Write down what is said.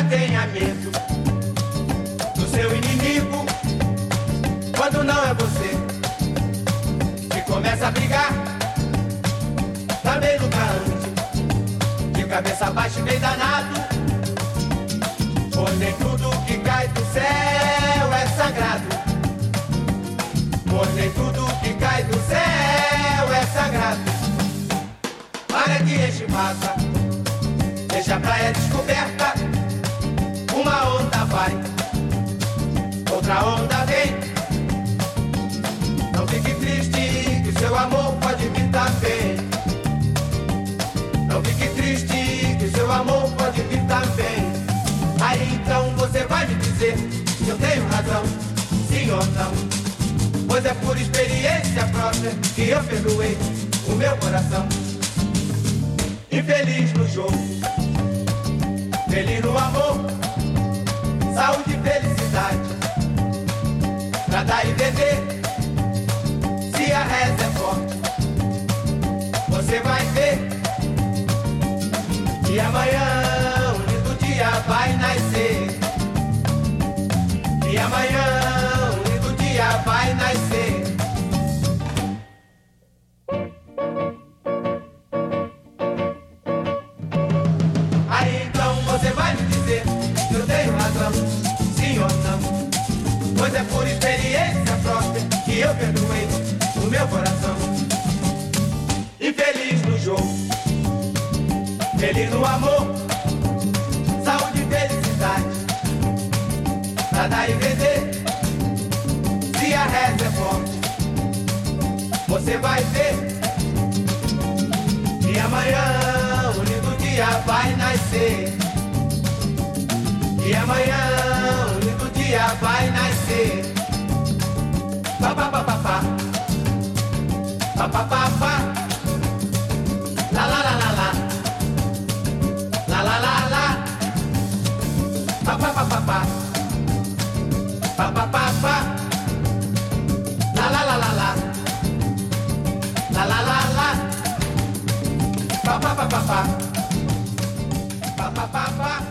Nunca tenha medo do seu inimigo quando não é você que começa a brigar. Também nunca ande de cabeça baixa e bem danado, pois nem tudo que cai do céu é sagrado. Pois nem tudo que cai do céu é sagrado. Maré que enche vaza, deixa a praia descoberta. Uma onda vai, outra onda vem. Não fique triste, que seu amor pode vir também. Não fique triste, que seu amor pode vir também. Aí então você vai me dizer se eu tenho razão, sim ou não. Pois é por experiência própria que eu perdoei o meu coração. Infeliz no jogo, feliz no amor, saúde e felicidade, pra dar e vender. Se a reza é forte, você vai ver que amanhã um lindo dia vai nascer. E amanhã um lindo dia vai nascer. Aí então você vai me dizer se eu tenho razão, sim ou não. Pois é por experiência própria que eu perdoei o meu coração. Infeliz no jogo, feliz no amor, saúde e felicidade, pra dar e vender. Se a reza é forte, você vai ver que amanhã um lindo dia vai nascer. E amanhã um lindo dia vai nascer. Pa pa pa pa pa, pa pa pa pa, la la la la la, la la la la, pa pa pa pa pa, pa pa pa pa, la la la la la, la la la la, pa pa pa pa pa, pa pa pa pa.